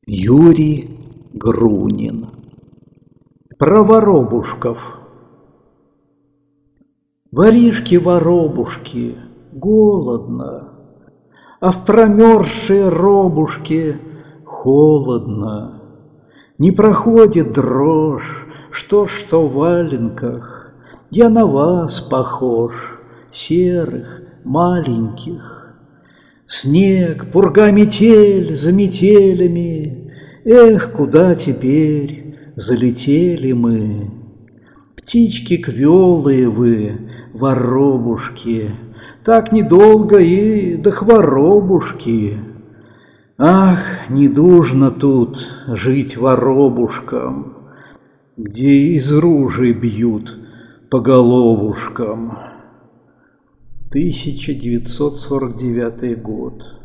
Юрий Грунин. Про воробушков. Воришки-воробушки, голодно, а в промерзшей робушке холодно. Не проходит дрожь, что в валенках, я на вас похож, серых, маленьких. Снег, пурга, метель за метелями, эх, куда теперь залетели мы? Птички квелые вы, воробушки, так недолго и до хворобушки. Ах, недужно тут жить воробушкам, где из ружей бьют по головушкам. 1949 год.